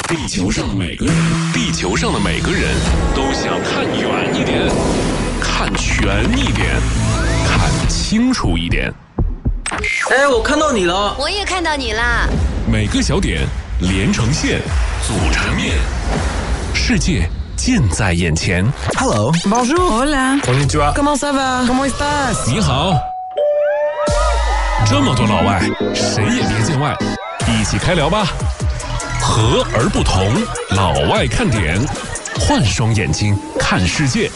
地球上的每个人都想看远一点，看全一点，看清楚一点。 哎，我看到你了。 我也看到你啦。 每个小点连成线，组成面，世界近在眼前。 Hello, bonjour, Hola, konnichiwa, comment ça va? ¿Cómo estás? 你好。这么多老外，谁也别见外，一起开聊吧。和而不同，老外看点，换双眼睛看世界。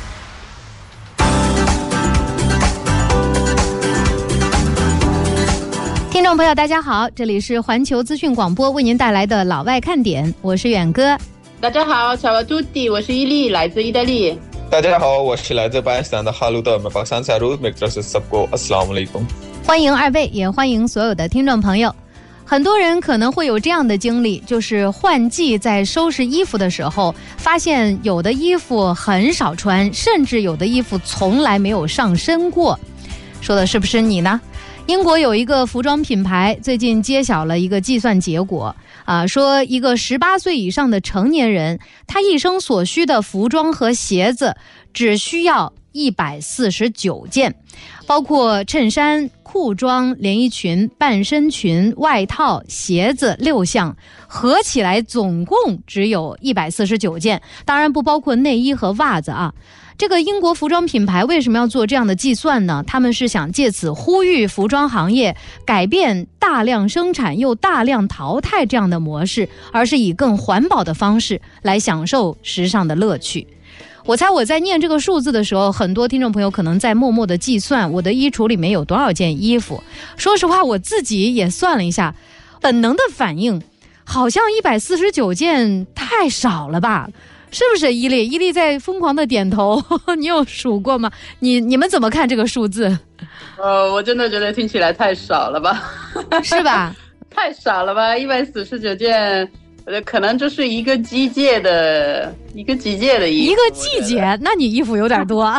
听众朋友大家好，这里是环球资讯广播为您带来的老外看点，我是远哥。 大家好，Ciao a tutti， 我是伊利，来自意大利。 大家好，我是来自巴基斯坦的哈鲁德，मैं पाकिस्तान से आरूद मैं तरफ से सबको अस्सलाम वालेकुम。 欢迎二位，也欢迎所有的听众朋友。很多人可能会有这样的经历，就是换季在收拾衣服的时候，发现有的衣服很少穿，甚至有的衣服从来没有上身过。说的是不是你呢？英国有一个服装品牌最近揭晓了一个计算结果说一个18岁以上的成年人，他一生所需的服装和鞋子只需要149件，包括衬衫、裤装、连衣裙、半身裙、外套、鞋子6项，合起来总共只有149件，当然不包括内衣和袜子啊。这个英国服装品牌为什么要做这样的计算呢？他们是想借此呼吁服装行业改变大量生产又大量淘汰这样的模式，而是以更环保的方式来享受时尚的乐趣。我猜我在念这个数字的时候，很多听众朋友可能在默默的计算我的衣橱里面有多少件衣服。说实话，我自己也算了一下，本能的反应好像149件太少了吧，是不是？伊利在疯狂的点头。你有数过吗？你们怎么看这个数字？ 我真的觉得听起来太少了吧。 是吧？ 太少了吧，149件可能就是一个季节的衣服。 一个季节，那你衣服有点多。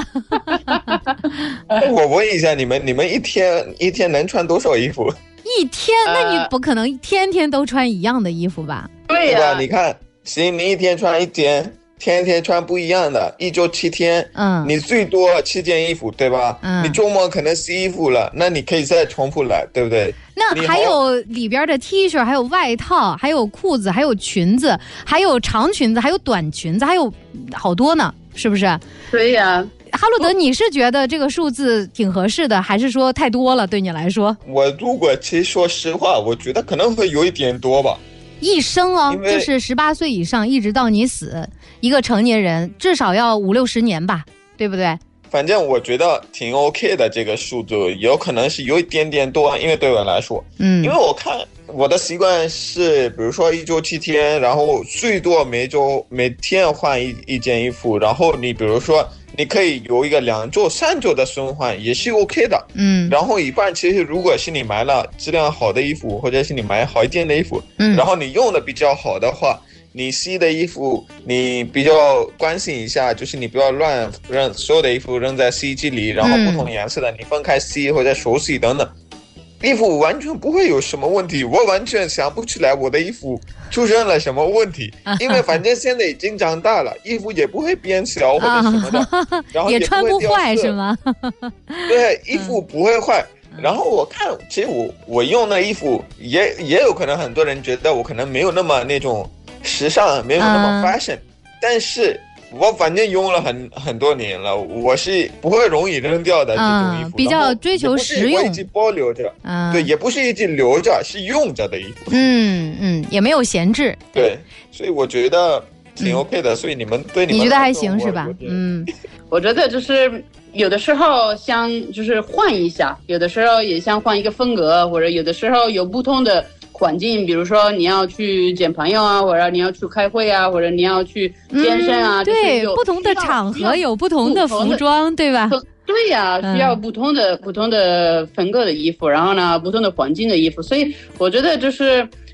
我问一下你们一天能穿多少衣服？ 一天？那你不可能天天都穿一样的衣服吧？ 对呀、 对吧？你看，行，你一天穿一件，天天穿不一样的，一周7天，你最多7件衣服，对吧？你周末可能洗衣服了，那你可以再重复来，对不对？ 那还有里边的 T 恤，还有外套，还有裤子，还有裙子，还有长裙子，还有短裙子，还有好多呢，是不是？ 对呀。 哈鲁德，你是觉得这个数字挺合适的，还是说太多了对你来说？ 我如果其实说实话，我觉得可能会有一点多吧。 一生哦，就是18岁以上一直到你死，一个成年人至少要50-60年吧，对不对？ 反正我觉得挺 OK 的，这个数字有可能是有一点点多，因为对我来说，因为我看我的习惯是，比如说一周7天，然后最多每天换一件衣服，然后你比如说你可以有一个2周3周的循环，也是 OK 的。然后一般其实如果是你买了质量好的衣服，或者是你买好一点的衣服，然后你用的比较好的话，你洗的衣服你比较关心一下，就是你不要乱扔所有的衣服扔在洗衣机里，然后不同颜色的你分开洗或者手洗等等，衣服完全不会有什么问题。我完全想不起来我的衣服出现了什么问题，因为反正现在已经长大了，衣服也不会变小或者什么的，然后也穿不坏是吗？ 对，衣服不会坏。然后我看，其实我用的衣服也有可能很多人觉得我可能没有那么那种时尚，没有那么 fashion，但是我反正用了很多年了，我是不会容易扔掉的这种衣服， 比较追求实用， 也不是我一直保留着，对，也不是一直留着，是用着的衣服， 也没有闲置， 对，所以我觉得挺 OK 的，所以你觉得还行是吧？ 我觉得就是有的时候像就是换一下，有的时候也像换一个风格，或者有的时候有不同的环境，比如说你要去见朋友啊，或者你要去开会啊，或者你要去健身啊， 对，不同的场合有不同的服装，对吧？ 对呀，需要不同的风格的衣服，然后呢，不同的环境的衣服，所以我觉得就是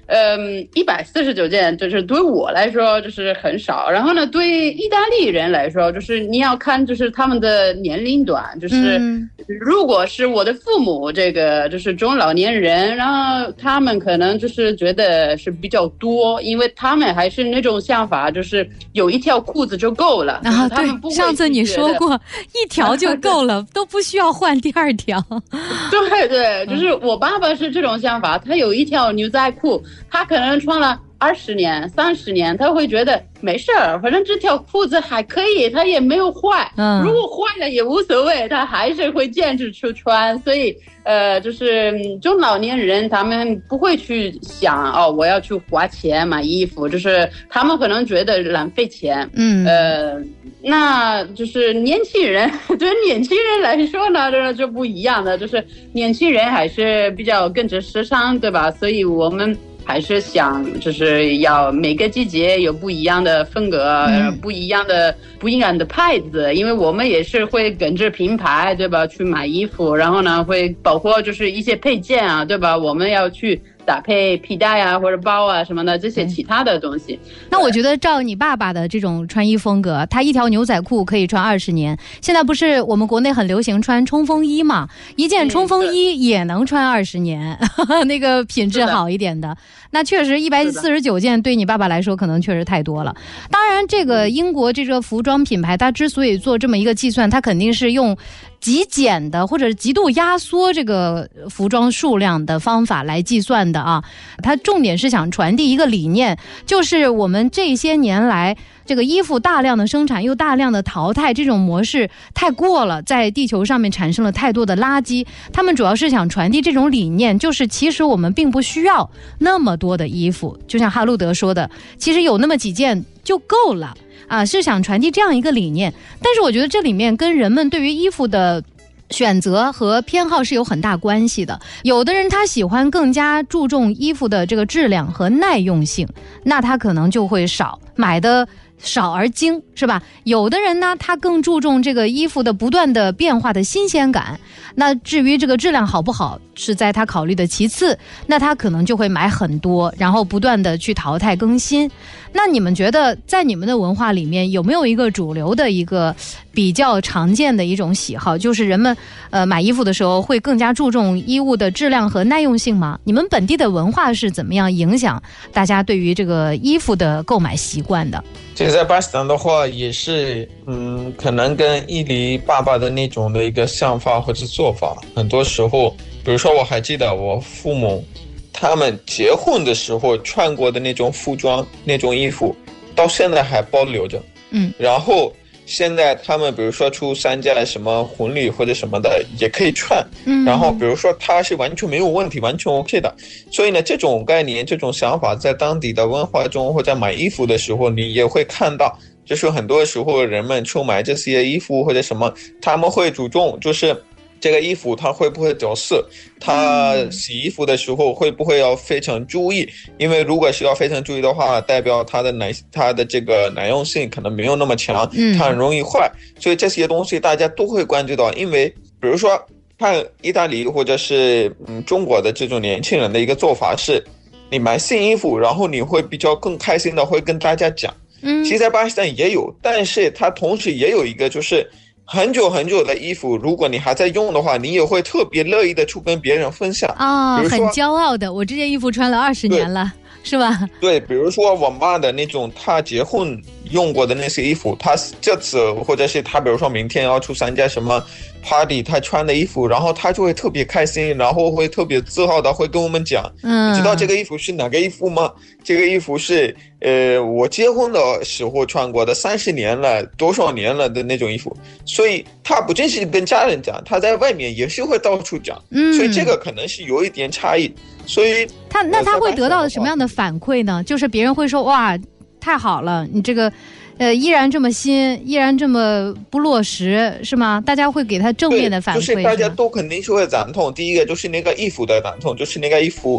149件，就是对我来说就是很少。然后呢，对意大利人来说，就是你要看就是他们的年龄段，就是如果是我的父母这个就是中老年人，然后他们可能就是觉得是比较多，因为他们还是那种想法，就是有一条裤子就够了。 啊，对，上次你说过一条就够了，都不需要换第二条。 对对，就是我爸爸是这种想法，他有一条牛仔裤，他可能穿了20年、30年，他会觉得没事儿，反正这条裤子还可以，他也没有坏。如果坏了也无所谓，他还是会坚持去穿。所以就是中老年人他们不会去想哦，我要去花钱买衣服，就是他们可能觉得浪费钱。那就是年轻人，对年轻人来说呢，这就不一样的，就是年轻人还是比较跟着时尚，对吧？所以我们还是想就是要每个季节有不一样的风格，不一样的牌子，因为我们也是会跟着品牌，对吧，去买衣服，然后呢会包括就是一些配件啊，对吧，我们要去搭配皮带啊或者包啊什么的这些其他的东西。 那我觉得照你爸爸的这种穿衣风格，他一条牛仔裤可以穿20年。现在不是我们国内很流行穿冲锋衣嘛，一件冲锋衣也能穿20年，那个品质好一点的。那确实149件对你爸爸来说可能确实太多了。当然这个英国这个服装品牌它之所以做这么一个计算，它肯定是用极简的或者极度压缩这个服装数量的方法来计算的啊。它重点是想传递一个理念，就是我们这些年来这个衣服大量的生产又大量的淘汰这种模式太过了，在地球上面产生了太多的垃圾。他们主要是想传递这种理念，就是其实我们并不需要那么多的衣服，就像哈路德说的，其实有那么几件就够了啊，是想传递这样一个理念。但是我觉得这里面跟人们对于衣服的选择和偏好是有很大关系的。有的人他喜欢更加注重衣服的这个质量和耐用性，那他可能就会买的少而精，是吧？有的人呢，他更注重这个衣服的不断的变化的新鲜感，那至于这个质量好不好是在他考虑的其次，那他可能就会买很多，然后不断的去淘汰更新。那你们觉得在你们的文化里面有没有一个主流的一个比较常见的一种喜好，就是人们买衣服的时候会更加注重衣物的质量和耐用性吗？你们本地的文化是怎么样影响大家对于这个衣服的购买习惯的？ 其实在巴基斯坦的话也是可能跟伊犁爸爸的那种的一个想法或者做法，很多时候比如说我还记得我父母他们结婚的时候穿过的那种服装那种衣服到现在还保留着。然后现在他们比如说出参加什么婚礼或者什么的也可以穿，然后比如说他是完全没有问题，完全 OK 的。所以呢，这种概念这种想法在当地的文化中或者买衣服的时候你也会看到，就是很多时候人们去买这些衣服或者什么，他们会注重就是这个衣服它会不会掉色，它洗衣服的时候会不会要非常注意，因为如果是要非常注意的话，代表它的这个耐用性可能没有那么强，它很容易坏。所以这些东西大家都会关注到。因为比如说看意大利或者是中国的这种年轻人的一个做法是，你买新衣服然后你会比较更开心的会跟大家讲。其实在巴基斯坦也有，但是它同时也有一个就是很久很久的衣服，如果你还在用的话，你也会特别乐意的去跟别人分享很骄傲的，我这件衣服穿了20年了，是吧？ 对，比如说我妈的那种她结婚用过的那些衣服，她这次或者是她比如说明天要去参加什么 party， 她穿的衣服，然后她就会特别开心，然后会特别自豪的会跟我们讲，你知道这个衣服是哪个衣服吗？这个衣服是我结婚的时候穿过的，30年了多少年了的那种衣服。所以她不仅是跟家人讲，她在外面也是会到处讲，所以这个可能是有一点差异。所以他会得到什么样的反馈呢？就是别人会说哇太好了，你这个依然这么新，依然这么不落实，是吗？大家会给他正面的反馈， 就是大家都肯定是会赞同。第一个就是那个衣服的赞同，就是那个衣服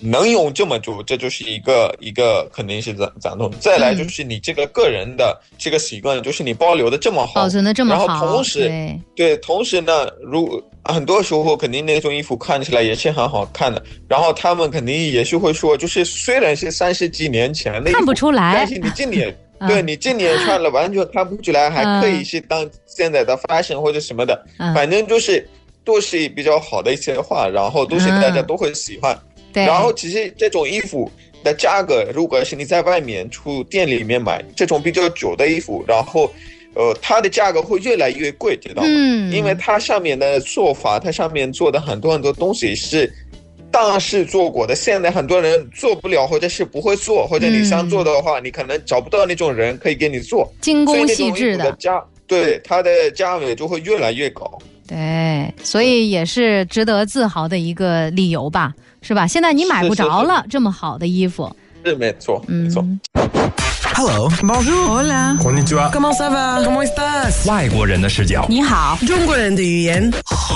能用这么久，这就是一个肯定是赞同。再来就是你这个个人的这个习惯，就是你保留的这么好， 保存的这么好， 然后同时对，同时呢，很多时候肯定那种衣服看起来也是很好看的，然后他们肯定也是会说，就是虽然是30几年前的衣服， 看不出来， 但是你今年对你今年穿了完全看不出来，还可以是当现在的fashion或者什么的，反正就是都是比较好的一些话，然后都是大家都会喜欢。然后其实这种衣服的价格，如果是你在外面出店里面买这种比较久的衣服，然后它的价格会越来越贵，知道吗？因为它上面的做法，它上面做的很多东西是当时做过的，现在很多人做不了，或者是不会做，或者你想做的话，你可能找不到那种人可以给你做， 精工细致的对，它的价位就会越来越高。 对，所以也是值得自豪的一个理由吧，是吧？现在你买不着了，这么好的衣服。 是没错，没错。 Hello, bonjour, hola, konnichiwa, comment ça va, comment estás？ 外国人的视角， 你好，中国人的语言。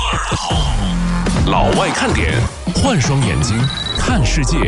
老外看点，换双眼睛看世界。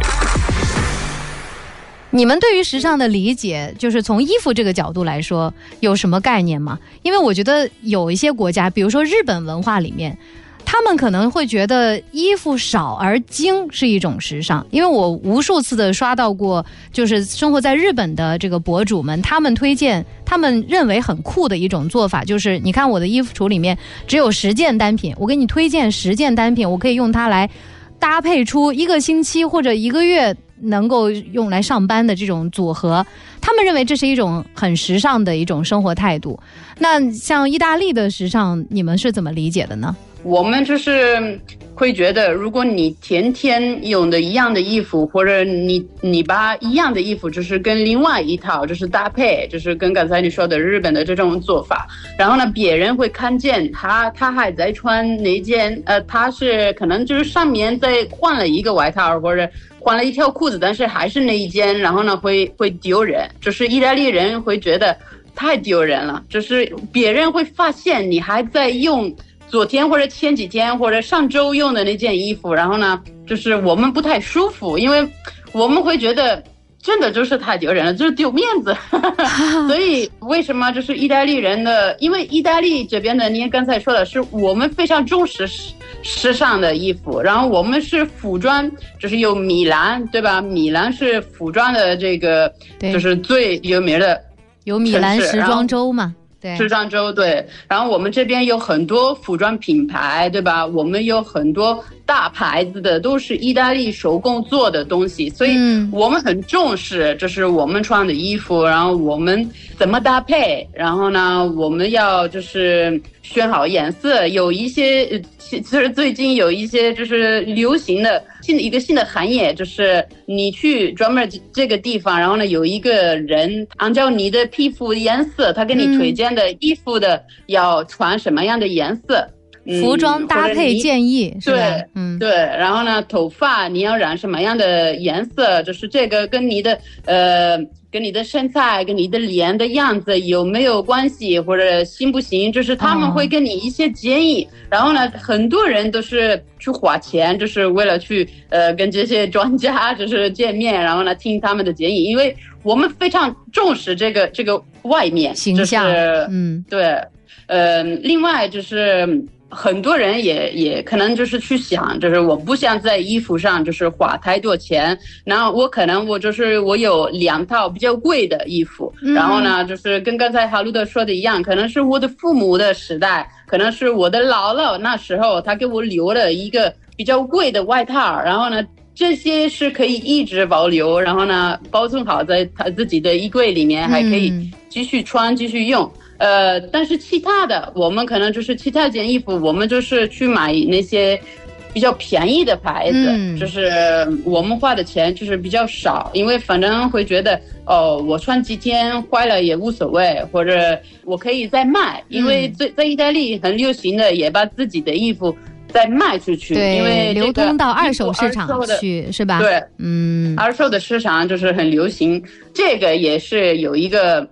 你们对于时尚的理解，就是从衣服这个角度来说，有什么概念吗？因为我觉得有一些国家，比如说日本文化里面，他们可能会觉得衣服少而精是一种时尚。因为我无数次的刷到过，就是生活在日本的这个博主们，他们推荐他们认为很酷的一种做法，就是你看我的衣服橱里面只有10件单品，我给你推荐10件单品，我可以用它来搭配出1个星期或者1个月能够用来上班的这种组合，他们认为这是一种很时尚的一种生活态度。那像意大利的时尚，你们是怎么理解的呢？ 我们就是会觉得，如果你天天用的一样的衣服，或者你把一样的衣服就是跟另外一套就是搭配，就是跟刚才你说的日本的这种做法，然后呢，别人会看见他还在穿那件，他是可能就是上面再换了一个外套或者换了一条裤子，但是还是那一件，然后呢会丢人，就是意大利人会觉得太丢人了，就是别人会发现你还在用昨天或者前几天或者上周用的那件衣服，然后呢就是我们不太舒服，因为我们会觉得真的就是太丢人了，就是丢面子所以为什么就是意大利人的，因为意大利这边的您刚才说的是我们非常重视时尚的衣服，然后我们是服装，就是有米兰，对吧？米兰是服装的这个就是最有名的， 有米兰时装周嘛，对， 时装周，对。然后我们这边有很多服装品牌，对吧？我们有很多大牌子的，都是意大利手工做的东西，所以我们很重视，就是我们穿的衣服，然后我们怎么搭配，然后呢，我们要就是选好颜色。有一些其实最近有一些就是流行的一个新的行业，就是你去专门这个地方，然后呢有一个人按照你的皮肤颜色，他给你推荐的衣服的要穿什么样的颜色， 服装搭配建议，是吧？ 对，对。然后呢，头发你要染什么样的颜色，就是这个跟你的身材跟你的脸的样子有没有关系，或者行不行，就是他们会给你一些建议。然后呢，很多人都是去花钱，就是为了去跟这些专家就是见面，然后呢听他们的建议，因为我们非常重视这个外面形象， 对，另外就是很多人也可能就是去想，就是我不想在衣服上就是花太多钱，然后我有2套比较贵的衣服，然后呢就是跟刚才哈鲁德说的一样，可能是我的父母的时代，可能是我的姥姥那时候他给我留了一个比较贵的外套，然后呢这些是可以一直保留，然后呢保存好在他自己的衣柜里面，还可以继续穿继续用。但是其他的我们可能就是其他件衣服，我们就是去买那些比较便宜的牌子，就是我们花的钱就是比较少，因为反正会觉得我穿几天坏了也无所谓，或者我可以再卖，因为在意大利很流行的也把自己的衣服再卖出去， 对， 因为流通到二手市场去，是吧？ 对，二手的市场就是很流行，这个也是有一个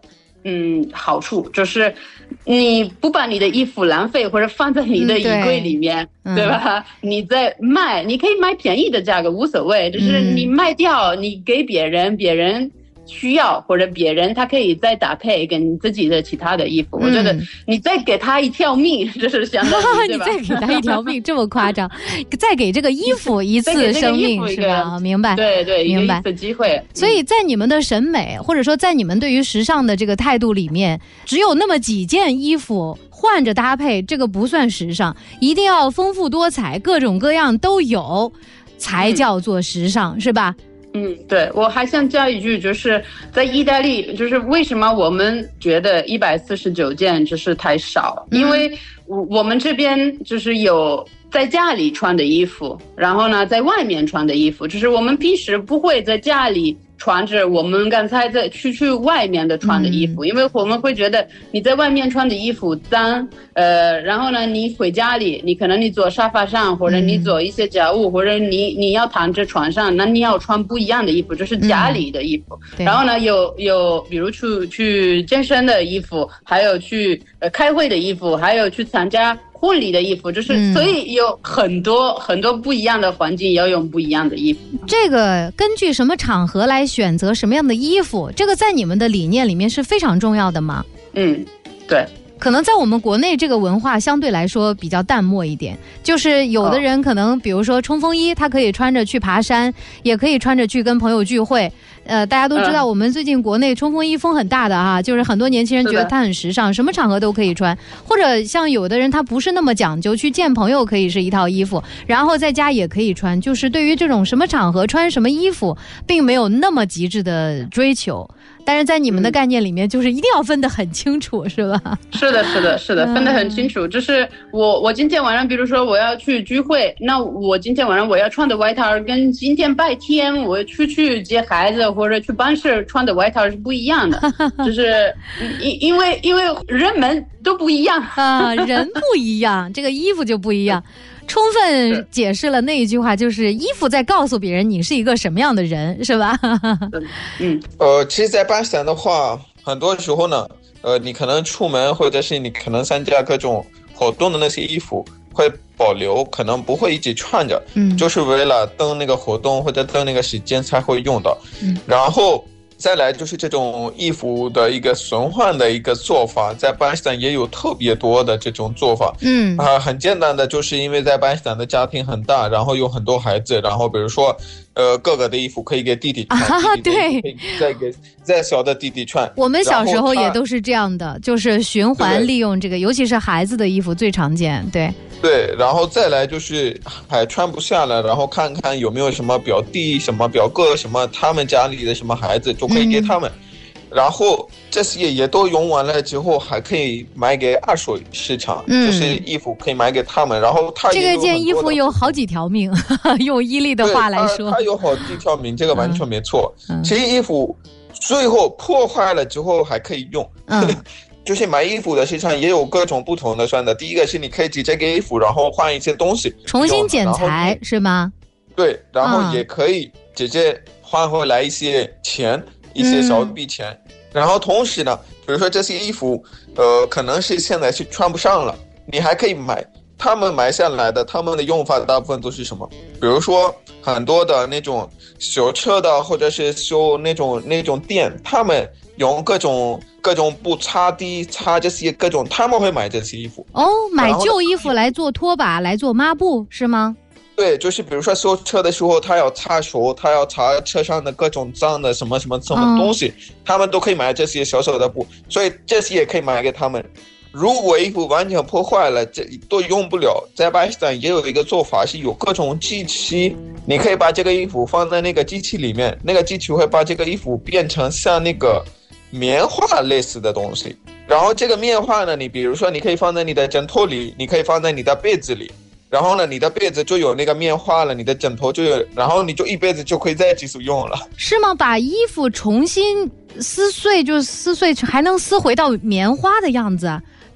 好处，就是你不把你的衣服浪费或者放在你的衣柜里面，对吧？你在卖，你可以卖便宜的价格无所谓，就是你卖掉，你给别人，别人需要，或者别人他可以再搭配跟自己的其他的衣服。我觉得你再给他一条命，就是相当于对吧？ 你再给他一条命，这么夸张？再给这个衣服一次生命是吧？明白？ 对， 明白。 一次机会。 所以在你们的审美，或者说在你们对于时尚的这个态度里面，只有那么几件衣服换着搭配，这个不算时尚，一定要丰富多彩，各种各样都有，才叫做时尚，是吧？ 对，我还想加一句，就是在意大利，就是为什么我们觉得149件就是太少，因为我们这边就是有在家里穿的衣服，然后呢在外面穿的衣服，就是我们平时不会在家里穿着我们刚才在去外面的穿的衣服，因为我们会觉得你在外面穿的衣服脏，然后呢你回家里，你可能你坐沙发上，或者你做一些家务，或者你要躺着床上，那你要穿不一样的衣服，就是家里的衣服。然后呢有比如去健身的衣服，还有去开会的衣服，还有去参加婚礼的衣服，就是所以有很多很多不一样的环境要用不一样的衣服。 这个根据什么场合来选择什么样的衣服，这个在你们的理念里面是非常重要的吗？ 对。 可能在我们国内这个文化相对来说比较淡漠一点，就是有的人可能比如说冲锋衣他可以穿着去爬山，也可以穿着去跟朋友聚会。大家都知道我们最近国内冲锋衣风很大的啊，就是很多年轻人觉得它很时尚，什么场合都可以穿，或者像有的人他不是那么讲究，去见朋友可以是一套衣服，然后在家也可以穿，就是对于这种什么场合穿什么衣服并没有那么极致的追求。但是在你们的概念里面，就是一定要分得很清楚，是吧？ 是的，分得很清楚。就是我今天晚上，比如说我要去聚会，那我今天晚上我要穿的外套，跟今天白天我出去接孩子或者去办事穿的外套是不一样的。就是因为人们都不一样啊，人不一样，这个衣服就不一样。充分解释了那一句话，就是衣服在告诉别人你是一个什么样的人，是吧？ 其实在巴基斯坦的话，很多时候呢，你可能出门或者是你可能参加各种活动的那些衣服会保留，可能不会一直穿着，就是为了等那个活动或者等那个时间才会用到。然后再来就是这种衣服的一个损换的一个做法，在巴基斯坦也有特别多的这种做法。很简单的，就是因为在巴基斯坦的家庭很大，然后有很多孩子，然后比如说哥哥的衣服可以给弟弟穿， 对， 可以再给再小的弟弟穿。 我们小时候也都是这样的，就是循环利用这个，尤其是孩子的衣服最常见。 对，然后再来就是还穿不下了，然后看看有没有什么表弟、什么表哥、什么他们家里的什么孩子，就可以给他们。然后这些也都用完了之后，还可以买给二手市场，就是衣服可以买给他们。然后他这个件衣服有好几条命，用伊利的话来说， 它有好几条命，这个完全没错。其实衣服最后破坏了之后还可以用。就是买衣服的市场也有各种不同的选择。第一个是你可以直接给衣服，然后换一些东西， 重新剪裁是吗？ 对，然后也可以直接换回来一些钱，一些小笔钱。然后同时呢，比如说这些衣服，可能是现在是穿不上了，你还可以买。他们买下来的，他们的用法大部分都是什么？比如说很多的那种修车的，或者是修那种店，他们用各种布擦地擦这些各种，他们会买这些衣服。 买旧衣服来做拖把，来做抹布是吗？ 对，就是比如说修车的时候，他要擦手，他要擦车上的各种脏的什么东西，他们都可以买这些小小的布，所以这些也可以买给他们。如果衣服完全破坏了，这都用不了。在巴基斯坦也有一个做法，是有各种机器，你可以把这个衣服放在那个机器里面，那个机器会把这个衣服变成像那个棉花类似的东西。然后这个棉花呢，你比如说你可以放在你的枕头里，你可以放在你的被子里，然后呢你的被子就有那个棉花了，你的枕头就有，然后你就一辈子就可以再继续用了。 是吗？把衣服重新撕碎，就是撕碎还能撕回到棉花的样子，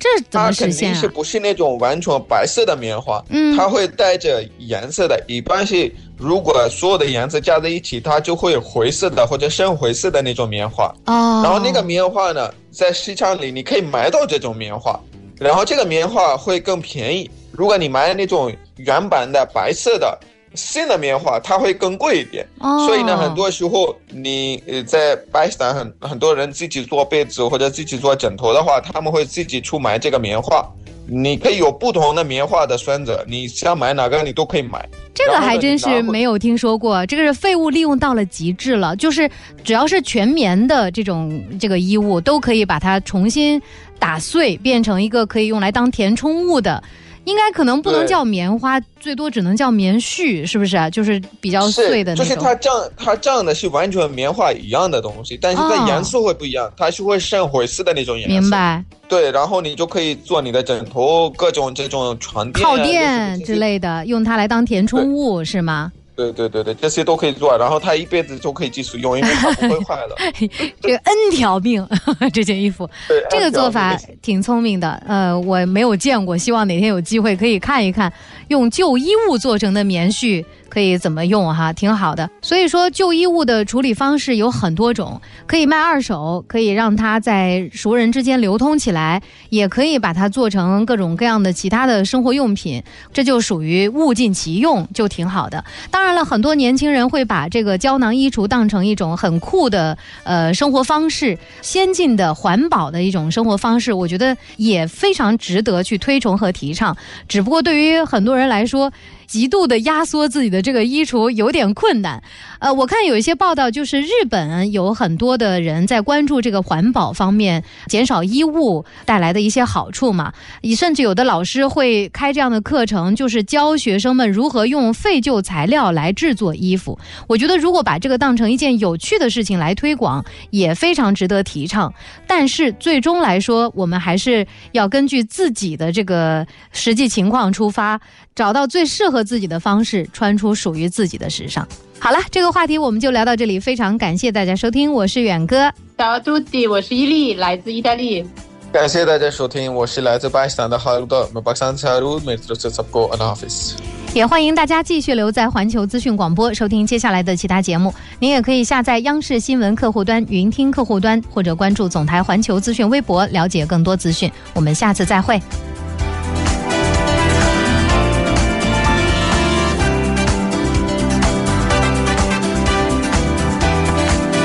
这怎么实现啊？ 它肯定是不是那种完全白色的棉花，它会带着颜色的，一般是如果所有的颜色加在一起，它就会灰色的或者深灰色的那种棉花。然后那个棉花呢，在市场里你可以买到这种棉花，然后这个棉花会更便宜。如果你买那种原版的白色的新的棉花，它会更贵一点。所以呢，很多时候你在巴基斯坦很多人自己做被子或者自己做枕头的话，他们会自己去买这个棉花。你可以有不同的棉花的选择，你想买哪个你都可以买。 这个还真是没有听说过，这个是废物利用到了极致了，就是只要是全棉的这个衣物，都可以把它重新打碎，变成一个可以用来当填充物的。应该可能不能叫棉花，最多只能叫棉絮，是不是？就是比较碎的那种。 就是它长的是完全棉花一样的东西，但是它颜色会不一样，它是会深灰色的那种颜色。 明白。 对，然后你就可以做你的枕头，各种这种床垫、 靠垫之类的，用它来当填充物，是吗？ 对，这些都可以做，然后它一辈子就可以继续用，因为它不会坏了。 这个 N 条命，这件衣服，这个做法挺聪明的。我没有见过，希望哪天有机会可以看一看，用旧衣物做成的棉絮可以怎么用哈，挺好的。所以说旧衣物的处理方式有很多种，可以卖二手，可以让它在熟人之间流通起来，也可以把它做成各种各样的其他的生活用品，这就属于物尽其用，就挺好的。当然了，很多年轻人会把这个胶囊衣橱当成一种很酷的生活方式，先进的环保的一种生活方式，我觉得也非常值得去推崇和提倡。只不过对于很多人来说，极度的压缩自己的这个衣橱有点困难。我看有一些报道，就是日本有很多的人在关注这个环保方面，减少衣物带来的一些好处嘛。甚至有的老师会开这样的课程，就是教学生们如何用废旧材料来制作衣服。我觉得如果把这个当成一件有趣的事情来推广，也非常值得提倡。但是最终来说，我们还是要根据自己的这个实际情况出发，找到最适合自己的方式，穿出属于自己的时尚。好了，这个话题我们就聊到这里，非常感谢大家收听，我是远哥。 Ciao a tutti， 我是伊利，来自意大利。 感谢大家收听，我是来自巴基斯坦的哈鲁德，巴基斯坦哈鲁德，每次都是过 an office。 也欢迎大家继续留在环球资讯广播收听接下来的其他节目。您也可以下载央视新闻客户端、云听客户端，或者关注总台环球资讯微博了解更多资讯。我们下次再会。